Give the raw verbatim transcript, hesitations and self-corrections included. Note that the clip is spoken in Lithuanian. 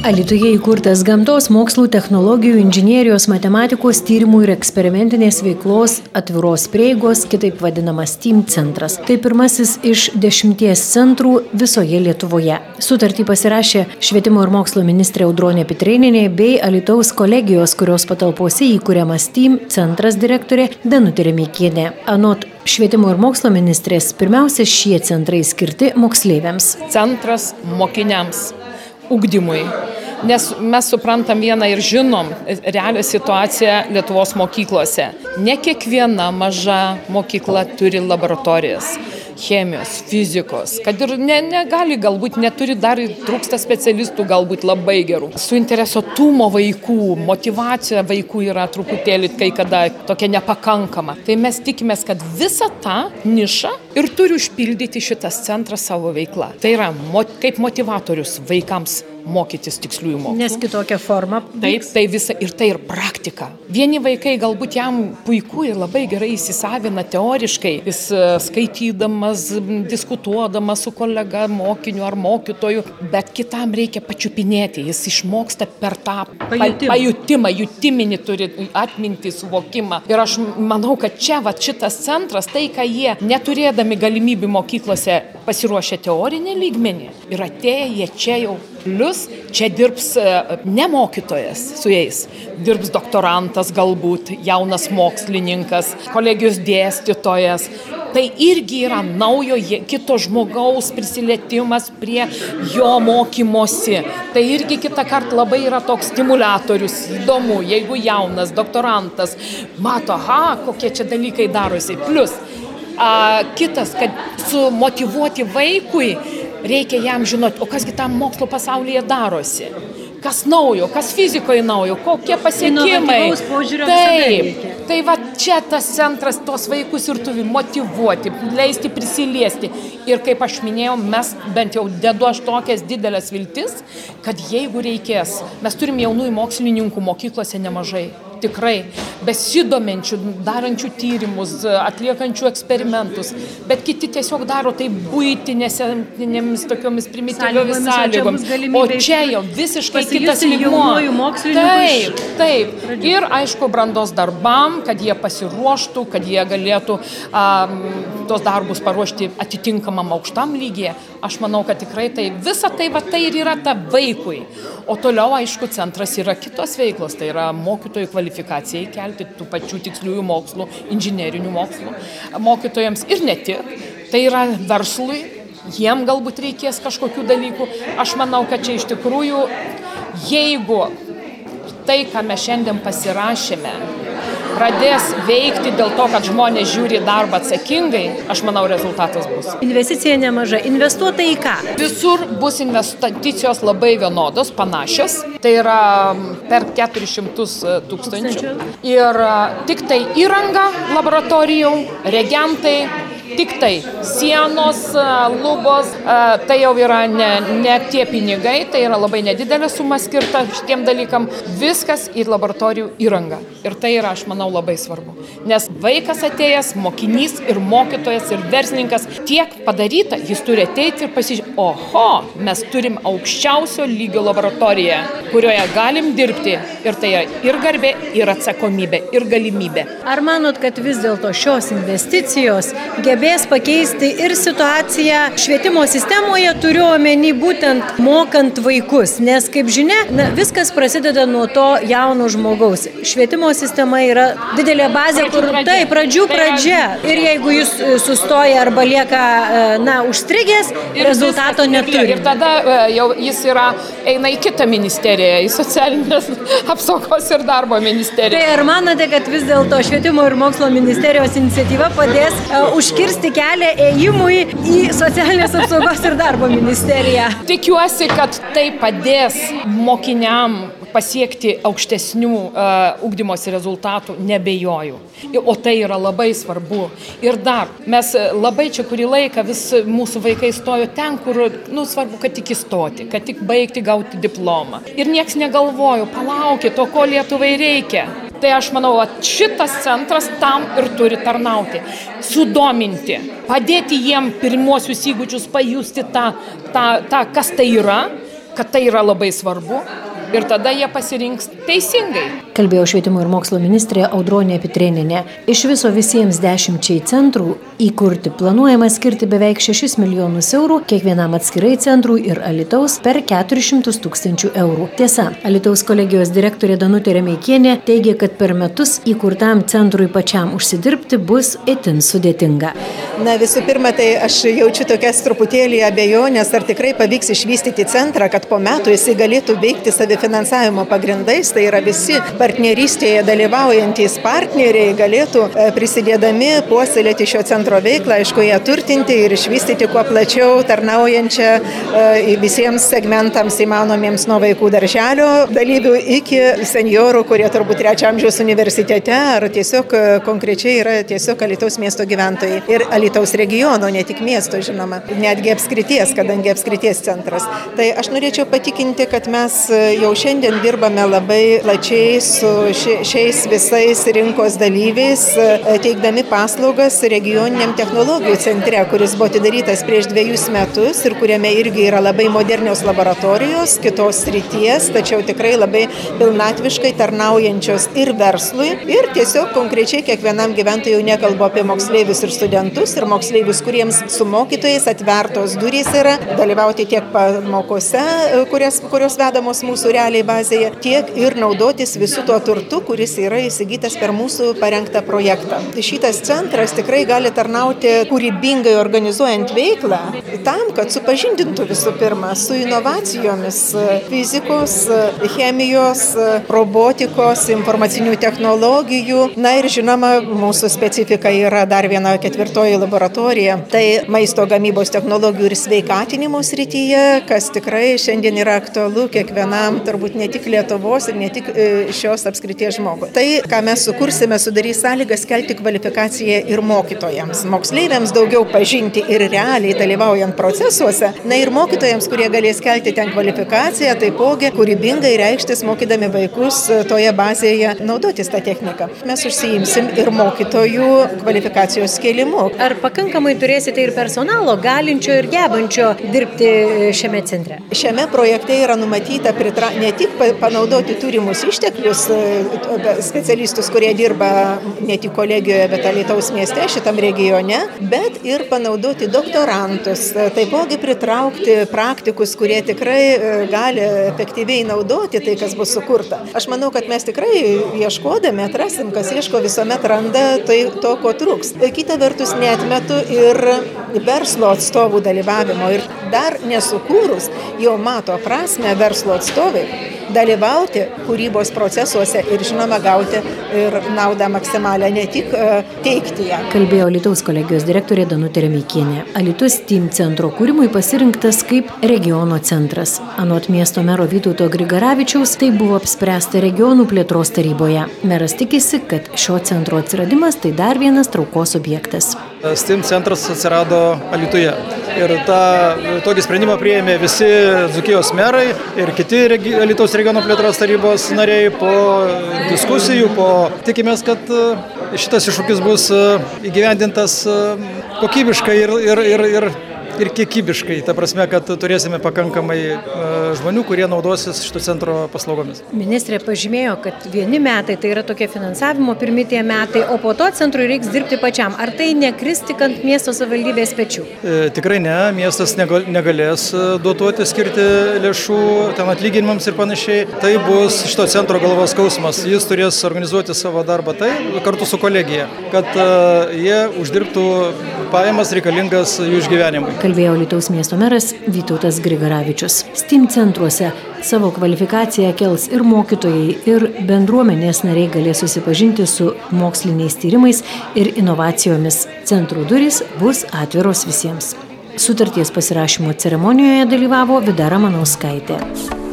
Alytuje įkurtas gamtos mokslų, technologijų, inžinierijos, matematikos, tyrimų ir eksperimentinės veiklos atviros prieigos, kitaip vadinamas STEAM centras. Tai pirmasis iš dešimties centrų visoje Lietuvoje. Sutartį pasirašė švietimo ir mokslo ministrė Audronė Pitrėnienė bei Alytaus kolegijos, kurios patalpose įkuriamas STEAM centras direktorė Danutė Remeikienė. Anot švietimo ir mokslo ministrės, pirmiausia, šie centrai skirti moksleiviams. Centras mokiniams, ugdymui. Nes mes suprantam vieną ir žinom realią situaciją Lietuvos mokyklose. Ne kiekviena maža mokykla turi laboratorijas, chemijos, fizikos, kad ir ne, negali, galbūt neturi, dar trūksta specialistų, galbūt labai gerų. Suinteresuotumo vaikų, motyvacija vaikų yra truputėlį kai kada tokia nepakankama. Tai mes tikimės, kad visą tą nišą ir turi užpildyti šitas centras savo veiklą. Tai yra mot, kaip motivatorius vaikams mokytis tiksliųjų mokslų. Nes kitokia forma. Taip, tai visa ir tai ir praktika. Vieni vaikai galbūt jam puiku ir labai gerai įsisavina teoriškai, jis skaitydamas, diskutuodamas su kolega, mokiniu ar mokytoju, bet kitam reikia pačiupinėti, jis išmoksta per tą pajutimą, pajutimą jutiminį turi atmintį, suvokimą. Ir aš manau, kad čia va, šitas centras, tai, ką jie neturėdami galimybių mokyklose pasiruošę teorinį lygmenį ir atėję jie čia jau plius, čia dirbs ne mokytojas su jais, dirbs doktorantas galbūt, jaunas mokslininkas, kolegijos dėstytojas. Tai irgi yra naujo kito žmogaus prisilietimas prie jo mokymosi. Tai irgi kitą kartą labai yra toks stimuliatorius, įdomu, jeigu jaunas doktorantas mato, aha, kokie čia dalykai darosi. Plius, a, kitas, kad sumotyvuoti vaikui, reikia jam žinoti, o kasgi tam mokslo pasaulyje darosi. Kas naujo, kas fizikoje naujo, kokie pasiekimai. Taip, tai va čia tas centras tos vaikus ir turi motyvuoti, leisti prisiliesti. Ir kaip aš minėjau, mes bent jau dedu aš tokias didelės viltis, kad jeigu reikės, mes turim jaunųjų mokslininkų mokyklose nemažai. Tikrai, besidomenčių, darančių tyrimus, atliekančių eksperimentus, bet kiti tiesiog daro tai buitinėmis tokiomis primityviomis sąlygomis. O čia jau visiškai kitas lygmuo. Taip, taip. Ir aišku, brandos darbam, kad jie pasiruoštų, kad jie galėtų um, tos darbus paruošti atitinkamam aukštam lygyje. Aš manau, kad tikrai tai visa tai, va, tai ir yra ta vaikui. O toliau, aišku, centras yra kitos veiklos, tai yra mokytojų kvalifikacijai kelti tų pačių tiksliųjų mokslų, inžinerinių mokslų mokytojams ir ne tik. Tai yra verslui, jiem galbūt reikės kažkokių dalykų. Aš manau, kad čia iš tikrųjų, jeigu tai, ką mes šiandien pasirašėme, pradės veikti dėl to, kad žmonės žiūri darbą atsakingai, aš manau, rezultatas bus. Investicija nemaža. Investuota į ką? Visur bus investicijos labai vienodos, panašios. Tai yra per keturis šimtus tūkstančių. Ir tik tai įranga laboratorijų, reagentai, tik tai sienos, lubos, tai jau yra ne, ne tie pinigai, tai yra labai nedidelė suma skirta šitiem dalykam. Viskas į laboratorijų įrangą. Ir tai yra, aš manau, labai svarbu. Nes vaikas atėjęs, mokinys ir mokytojas ir verslininkas tiek padaryta, jis turi ateiti ir pasižiūrėti, oho, mes turim aukščiausio lygio laboratoriją, kurioje galim dirbti. Ir tai yra ir garbė, ir atsakomybė, ir galimybė. Ar manot, kad vis dėlto šios investicijos gebės pakeisti ir situaciją švietimo sistemoje, turiu omeny būtent mokant vaikus, nes kaip žinia, na, viskas prasideda nuo to jauno žmogaus. Švietimo sistema yra didelė bazė, pradžių kur pradžia. Tai pradžių pradžia. Ir jeigu jis sustoja arba lieka, na, užstrigęs, ir rezultato neturi. Ir tada jau jis yra, eina į kitą ministeriją, į socialinės apsaugos ir darbo ministeriją. Tai ar manote, kad vis dėlto švietimo ir mokslo ministerijos iniciatyva padės uh, užkirsti kelią ėjimui į socialinės apsaugos ir darbo ministeriją? Tikiuosi, kad tai padės mokiniam pasiekti aukštesnių uh, ugdymosi rezultatų, nebejoju. O tai yra labai svarbu. Ir dar, mes labai čia kurį laiką vis mūsų vaikai stojo ten, kur, nu, svarbu, kad tik įstoti, kad tik baigti gauti diplomą. Ir nieks negalvojo, palaukit, o ko Lietuvai reikia. Tai aš manau, šitas centras tam ir turi tarnauti, sudominti, padėti jiem pirmuosius įgūdžius pajusti tą, tą, tą kas tai yra, kad tai yra labai svarbu. Ir tada jie pasirinks teisingai. Kalbėjo švietimo ir mokslo ministrė Audronė Pitrėnienė. Iš viso visiems dešimčiai centrų įkurti planuojama skirti beveik šešis milijonus eurų, kiekvienam atskirai centrui ir Alytaus per keturis šimtus tūkstančių eurų. Tiesa, Alytaus kolegijos direktorė Danutė Remeikienė teigia, kad per metus įkurtam centrui pačiam užsidirbti bus itin sudėtinga. Na, visų pirma, tai aš jaučiu tokias truputėlį abejonės, ar tikrai pavyks išvystyti centrą, kad po metų jisai galėtų veikti savifinansavimo pagrindais, tai yra visi partnerystėje dalyvaujantys partneriai galėtų prisidėdami puoselėti šio centro veiklą, aišku, ją turtinti ir išvystyti kuo plačiau tarnaujančią visiems segmentams įmanomiems nuo vaikų darželio dalyvių iki seniorų, kurie turbūt trečio amžiaus universitete ar tiesiog konkrečiai yra tiesiog Alytaus miesto gyventojai. Ir Alytaus regiono, ne tik miesto, žinoma, netgi apskrities, kadangi apskrities centras. Tai aš norėčiau patikinti, kad mes jau šiandien dirbame labai plačiai su šiais visais rinkos dalyviais, teikdami paslaugas regioniniam technologijų centre, kuris buvo atidarytas prieš dviejus metus ir kuriame irgi yra labai modernios laboratorijos, kitos srities, tačiau tikrai labai pilnatviškai tarnaujančios ir verslui. Ir tiesiog konkrečiai kiekvienam gyventojui, nekalbu apie moksleivius ir studentus, ir moksleivius, kuriems su mokytojais atvertos durys yra dalyvauti tiek pamokose, kurias, kurios vedamos mūsų realiai bazėje, tiek ir naudotis visų tuo turtu, kuris yra įsigytas per mūsų parengtą projektą. Šitas centras tikrai gali tarnauti kūrybingai organizuojant veiklą tam, kad supažindintų visų pirma su inovacijomis fizikos, chemijos, robotikos, informacinių technologijų. Na ir žinoma, mūsų specifika yra dar viena ketvirtoji laboratorija. Tai maisto gamybos technologijų ir sveikatinimo srityje, kas tikrai šiandien yra aktualu kiekvienam, turbūt ne tik Lietuvos ir ne tik šios apskrities žmogui. Tai, ką mes sukursime, sudarys sąlygas kelti kvalifikaciją ir mokytojams. Moksleiviams daugiau pažinti ir realiai dalyvaujant procesuose. Na ir mokytojams, kurie galės kelti ten kvalifikaciją, taipogi kūrybingai reikštis, mokydami vaikus toje bazėje naudotis tą techniką. Mes užsiimsim ir mokytojų kvalifikacijos kėlimu. Ar pakankamai turėsite ir personalo galinčio ir gebančio dirbti šiame centre? Šiame projekte yra numatyta pritra... ne tik panaudoti turimus išteklius, specialistus, kurie dirba ne tik kolegijoje, bet Alytaus mieste, šitam regione, bet ir panaudoti doktorantus, taipogi pritraukti praktikus, kurie tikrai gali efektyviai naudoti tai, kas bus sukurta. Aš manau, kad mes tikrai ieškodami atrasim, kas ieško visuomet randa tai, to, ko trūks. Kita vertus, neatmetu ir verslo atstovų dalyvavimo. Ir dar nesukūrus, jau mato prasme verslo atstovai dalyvauti kūrybos procesuose ir, žinoma, gauti ir naudą maksimalę, ne tik teikti ją. Kalbėjo Alytaus kolegijos direktorė Danutė Remeikienė. Alytus Steam centro kūrimui pasirinktas kaip regiono centras. Anot miesto mero Vytauto Grigaravičiaus, tai buvo apspręsta regionų plėtros taryboje. Meras tikisi, kad šio centro atsiradimas tai dar vienas traukos objektas. Steam centras atsirado Alytuje. Ir tą, tokį sprendimą priėmė visi Dzūkijos merai ir kiti regi, Alytaus regiono plėtros tarybos nariai po diskusijų, po tikimės, kad šitas iššūkis bus įgyvendintas kokybiškai ir, ir, ir, ir, ir kiekybiškai. Ta prasme, kad turėsime pakankamai žmonių, kurie naudosis šito centro paslaugomis. Ministrė pažymėjo, kad vieni metai tai yra tokie finansavimo pirmi tie metai, o po to centrui reiks dirbti pačiam. Ar tai nekris tik ant miesto savivaldybės pečių? E, tikrai ne, miestas negalės dotuoti, skirti lėšų ten atlyginimams ir panašiai. Tai bus šito centro galvos skausmas. Jis turės organizuoti savo darbą tai kartu su kolegija, kad uh, jie uždirbtų pajamas reikalingas jų išgyvenimui. Kalbėjo Alytaus miesto meras Vytautas Grigaravičius. Steam centruose savo kvalifikaciją kels ir mokytojai, ir bendruomenės nariai galės susipažinti su moksliniais tyrimais ir inovacijomis. Centrų durys bus atviros visiems. Sutarties pasirašymo ceremonijoje dalyvavo Vida Ramanauskaitė.